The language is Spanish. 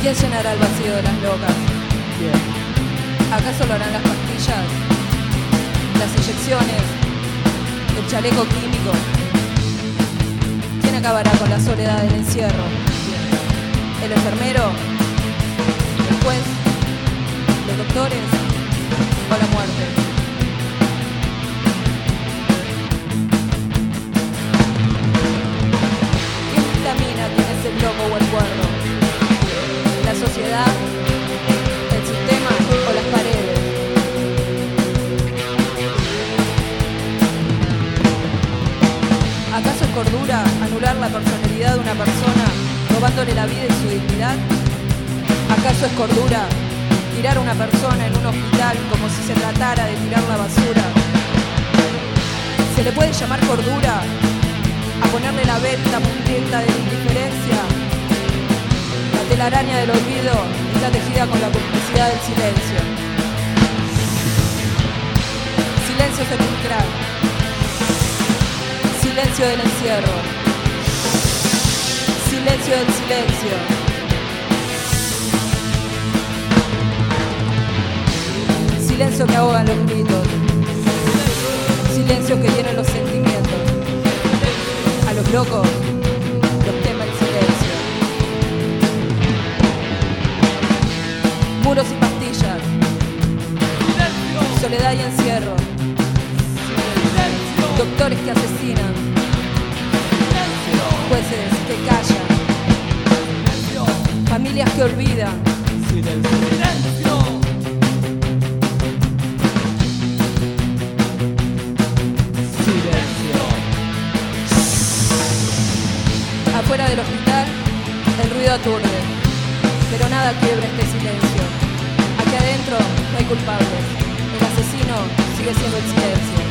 ¿Quién llenará el vacío de las locas? Bien. ¿Acaso lo harán las pastillas? ¿Las inyecciones? ¿El chaleco químico? ¿Quién acabará con la soledad del encierro? ¿El enfermero? ¿El juez? ¿Los doctores? ¿O la muerte? ¿Quién dictamina quién es el loco o el cuerdo? ¿La sociedad? ¿El sistema o las paredes? ¿Acaso es cordura anular la personalidad de una persona, robándole la vida y su dignidad? ¿Acaso es cordura tirar a una persona en un hospital como si se tratara de tirar la basura? ¿Se le puede llamar cordura a ponerle la venta mugrienta de la indiferencia? La telaraña del olvido está tejida con la complicidad del silencio. Silencio sepulcral. Silencio del encierro. Silencio del silencio. Silencio que ahogan los gritos. Silencio que hieren los sentimientos. A los locos los quema el silencio. Muros y pastillas. Soledad y encierro. Doctores que asesinan. Jueces que callan. Familias que olvidan. Afuera del hospital, el ruido aturde, pero nada quiebra este silencio. Aquí adentro no hay culpables. El asesino sigue siendo el silencio.